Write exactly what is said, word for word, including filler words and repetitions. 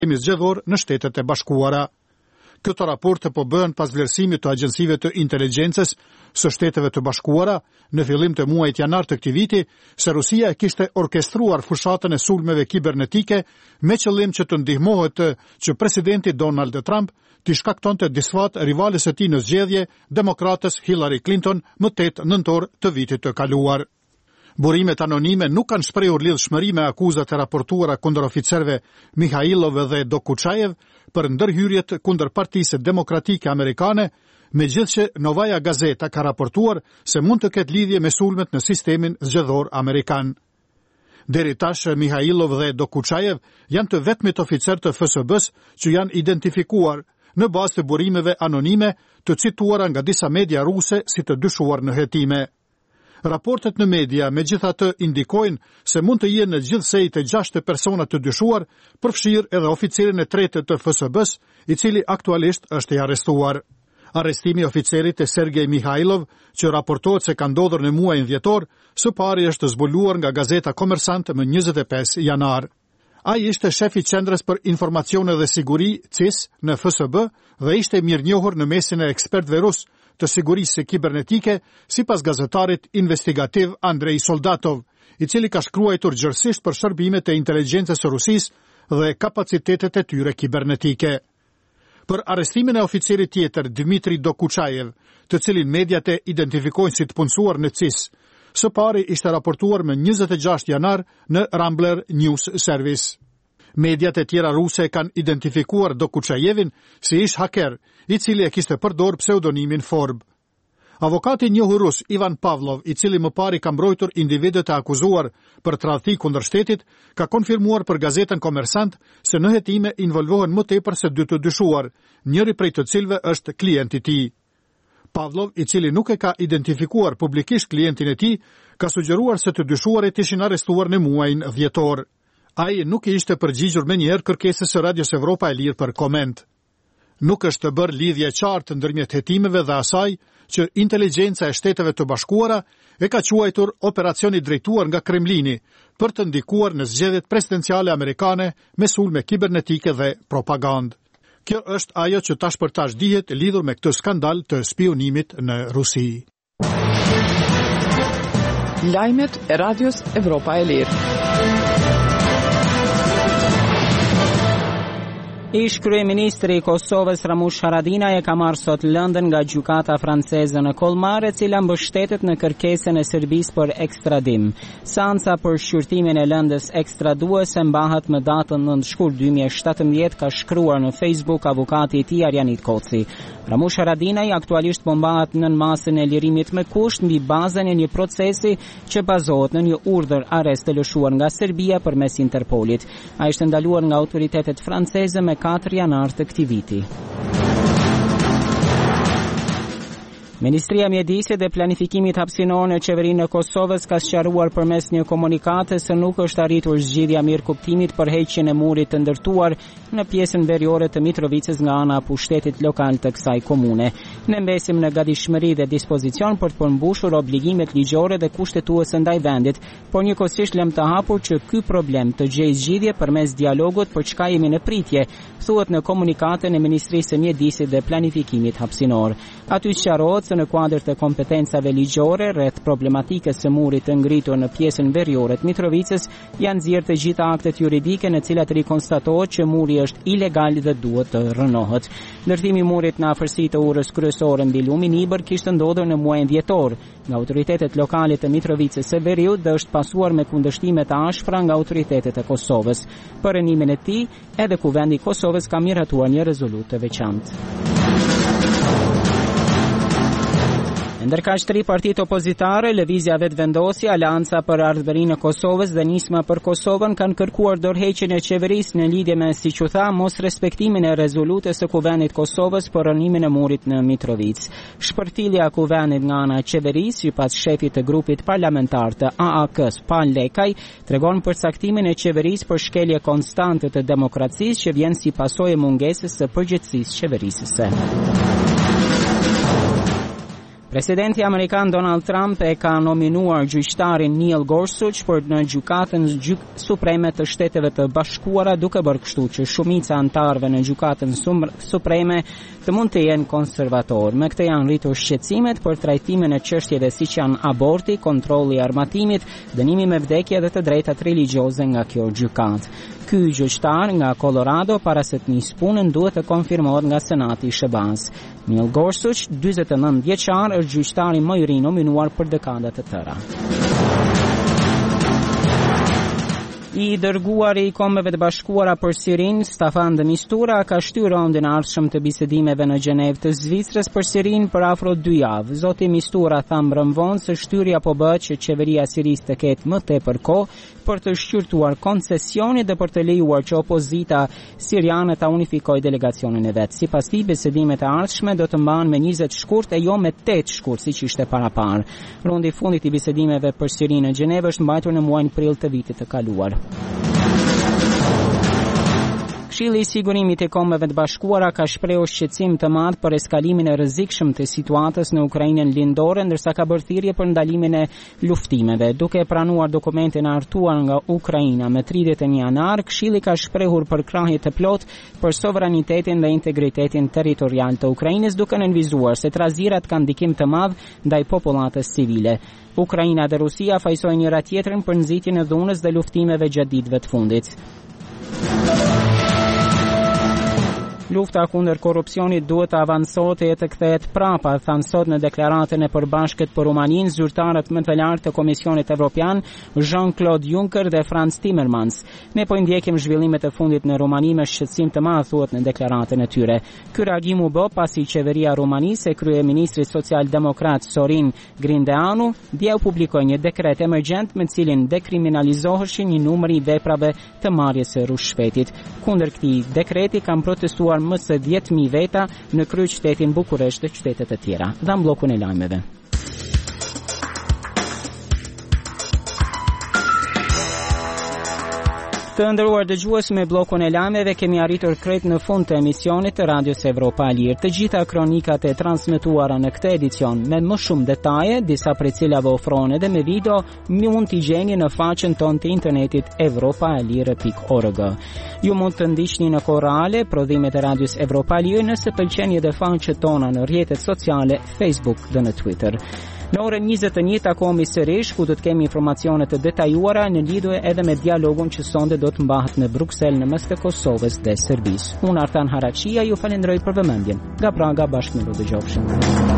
zgjedhor në Shtetet e Bashkuara. Këto raporte po bëhen pas vlerësimit të agjensive të inteligjencës së Shteteve të Bashkuara në fillim të muajit janar të këtij viti se Rusia e kishte orkestruar fushatën e sulmeve kibernetike me qëllim që të ndihmohet që presidenti Donald Trump t'i shkaktonte disfat rivales së tij në zgjedhje, demokratës Hillary Clinton, më tetë nëntor të vitit të kaluar. Burimet anonime nuk kanë shprehur lidhshmëri me akuzat e raportuara kundër oficerëve Mikhailov dhe Dokuchaev për ndërhyrjet kundër Partisë Demokratike Amerikane, megjithëse Novaja Gazeta ka raportuar se mund të ketë lidhje me sulmet në sistemin zgjedhor amerikan. Deri tash Mikhailov dhe Dokuchaev janë të vetmit oficer të F S B-s që janë identifikuar në bazë të burimeve anonime të cituara nga disa media ruse si të dyshuar në hetime. Raportet në media megjithatë indikojnë se mund të jenë në gjithsej të gjashtë persona të dyshuar, përfshirë edhe oficerin e tretë të F S B-s, i cili aktualisht është i arrestuar. Arrestimi i oficerit e Sergej Mikhailov, që raportohet se ka ndodhur në muajin dhjetor, së pari është zbuluar nga Gazeta Komersant më njëzet e pesë janar. Ai ishte shefi i Qendrës për Informacione dhe Siguri, C I S, në F S B dhe ishte mirënjohur në mesin e ekspertëve rus të sigurisë kibernetike, sipas gazetarit investigativ Andrei Soldatov, i cili ka shkruar gjërësisht për shërbimet e inteligjencës së Rusisë dhe kapacitetet e tyre kibernetike. Për arrestimin e oficerit tjetër Dmitri Dokuchaev, të cilin mediat e identifikojnë si të punësuar në C I S, së pari ishte raportuar më njëzet e gjashtë janar në Rambler News Service. Mediat e tjera ruse kanë identifikuar Dokuchaevin si ish haker, i cili e kishte përdor pseudonimin Forb. Avokati i njohur rus Ivan Pavlov, i cili më pari ka mbrojtur individët e akuzuar për tradhti kundër shtetit, ka konfirmuar për gazetën Komersant se në hetime involvohen më tepër se dy të dyshuar, njëri prej të cilëve është klienti i tij. Pavlov, i cili nuk e ka identifikuar publikisht klientin e tij, ka sugjeruar se të dyshuarit ishin arrestuar në muajin dhjetor. Ai nuk i ishte përgjigjur menjëherë kërkesës së Radios Evropa e Lirë për koment. Nuk është të bërë lidhje qartë ndërmjet hetimeve dhe asaj që inteligjenca e Shteteve të Bashkuara e ka quajtur operacioni drejtuar nga Kremlini për të ndikuar në zgjedhjet presidenciale amerikane me sulme kibernetike dhe propagandë. Kjo është ajo që tash për tash dihet lidhur me këtë skandal të spionimit në Rusi. Lajmet e Radios Evropa e Lirë. Ish kryeministri i Kosovës Ramush Haradinaj e ka marrë sot lëndën nga gjykata franceze në Kolmar, e cila mbështetet në kërkesën e Serbisë për ekstradim. Seanca për shqyrtimin e lëndës ekstraduese mbahet më datën nëntë shkurt dy mijë e shtatëmbëdhjetë, ka shkruar në Facebook avokati i tij Arjanit Koci. Ramush Haradinaj aktualisht po mbahet nën masën e lirimit me kusht mbi bazën e një procesi që bazohet në një urdhër arrest të lëshuar nga Serbia përmes Interpolit. Ai është ndaluar nga autoritetet franceze me katër janar të këtij viti. Ministria e Mjedisit dhe Planifikimit Hapësinor në Qeverinë e Kosovës ka sqaruar përmes një komunikate se nuk është arritur zgjidhja mirë kuptimit për heqjen e murit të ndërtuar në pjesën veriore të Mitrovicës nga ana e pushtetit lokal të kësaj komune. Ne mbesim në gatishmëri dhe dispozicion për të përmbushur obligimet ligjore dhe kushtetuese ndaj vendit, por njëkohësisht lëm të hapur që ky problem të gjejë zgjidhje përmes dialogut, për çka jemi në pritje, thuhet në komunikatën e Ministrisë së Mjedisit dhe Planifikimit Hapësinor. Aty sqarohet se në kuadër të kompetencave ligjore rreth problematikës së murit të ngritur në pjesën veriore të Mitrovicës janë nxjerrë të gjitha aktet juridike në cilat rikonstatohet që muri është ilegal dhe duhet të rënohet. Ndërtimi i murit në afërsi të urës kryesore mbi lumin Ibër kishte ndodhur në muajin dhjetor nga autoritetet lokale të Mitrovicës së Veriut dhe është pasuar me kundërshtime të ashpra nga autoritetet e Kosovës. Për rënimin e tij, edhe Kuvendi i Kosovës ka miratuar një rezolutë të veçantë. Ndërkaq tri partitë opozitare, Lëvizja Vetëvendosje, Aleanca për Ardhmërinë e Kosovës dhe Nisma për Kosovën kanë kërkuar dorëheqjen e qeverisë në lidhje me, siç u tha, mos respektimin e rezolutës së Kuvendit Kosovës për rënimin e murit në Mitrovicë. Shpërthilja e Kuvendit nga ana e qeverisë, sipas shefit të grupit parlamentar të A A K-s, Pan Lekaj, tregon përcaktimin e qeverisë për shkelje konstante të demokracisë që vjen si pasojë e mungesës së përgjegjësisë qeverisëse. Presidenti amerikan Donald Trump e ka nominuar gjyqtarin Neil Gorsuch për në gjykatën supreme të Shteteve të Bashkuara, duke bërë kështu që shumica antarëve në gjykatën supreme të mund të jenë konservator. Me këtë janë rritur shqetësimet për trajtimin e çështjeve siç janë aborti, kontrolli i armatimit, dënimi me vdekje dhe të drejtat religjioze nga kjo gjykatë. Ky gjyqtar nga Colorado para se të nisë punën duhet të konfirmohet nga Senati i Shëbaz. Neil Gorsuch, dyzet e nëntë vjeçar, është gjyqtari më i ri nominuar për dekada të tëra. I dërguari i Kombeve të Bashkuara për Sirinë, Staffan de Mistura, ka shtyr raundin e ardhshëm të bisedimeve në Gjenevë të Zvicrës për Sirinë për afro dy javë. Zoti Mistura tha mbrëmvon se shtyrja po bëhet që qeveria e Sirisë të ketë më tepër kohë për të shqyrtuar koncesionit dhe për të lejuar që opozita siriane ta unifikojë delegacionin e vet. Sipas tij, bisedimet e ardhshme do të mbahen me njëzet shkurt e jo me tetë shkurt siç ishte paraparë. Rundi i fundit i bisedimeve për Sirinë në Gjenevë është mbajtur në muajin prill të vitit të kaluar. Këshilli i Sigurimit i Kombeve të Bashkuara ka shprehur shqetësim të madh për eskalimin e rrezikshëm të situatës në Ukrainën lindore, ndërsa ka bërë thirrje për ndalimin e luftimeve. Duke pranuar dokumentin e artuar nga Ukraina me tridhjetë e një janar, Këshilli ka shprehur përkrahje të plotë për sovranitetin dhe integritetin territorial të Ukrainës, duke nënvizuar se trazirat kanë ndikim të madh ndaj popullatës civile. Ukraina dhe Rusia fajsojnë njëra tjetrën për nxitjen e dhunës dhe luftimeve gjatë ditëve të fundit. Lufta kundër korrupsionit duhet të avancohet e të kthehet prapa, thanë sot në deklaratën e përbashkët për Rumaninë zyrtarët më të lartë të Komisionit Evropian, Jean-Claude Juncker dhe Franz Timmermans. Ne po ndjekim zhvillimet e fundit në Rumani me shqetësim të madh, thuhet në deklaratën e tyre. Ky reagim u bë pasi qeveria e Rumanisë e kryeministri social-demokrat Sorin Grindeanu dje u publikoi një dekret emergjent me cilin dekriminalizoheshin një numër i veprave të marrjes së rrushshpetit. Kundër këtij dekreti kanë protestuar më së dhjetë mijë veta në kryeqytetin Bukuresht dhe qytete të tjera. Dham bllokun e lajmeve. Të nderuar dëgjues, me bllokun e lajmeve kemi arritur krejt në fund të emisionit të Radios Evropa e Lirë. Të gjitha kronikat e transmetuara në këtë edicion me më shumë detaje, disa prej cilave ofrohen edhe me video, mund t'i gjeni në faqen tonë të internetit evropa e lirë pikë org. Ju mund të ndiqni në kohë reale prodhimet e Radios Evropa e Lirë nëse pëlqeni edhe faqet tona në rrjetet sociale, Facebook dhe në Twitter. Në orën njëzet e një takohemi sërish, ku do të kemi informacione të detajuara në lidhje edhe me dialogun që sonde do të mbahet në Bruksel në mes të Kosovës dhe Serbisë. Unë Artan Haraqia ju falenderoj për vëmendjen. Nga Praga bashkë me Rudë Gjofshin.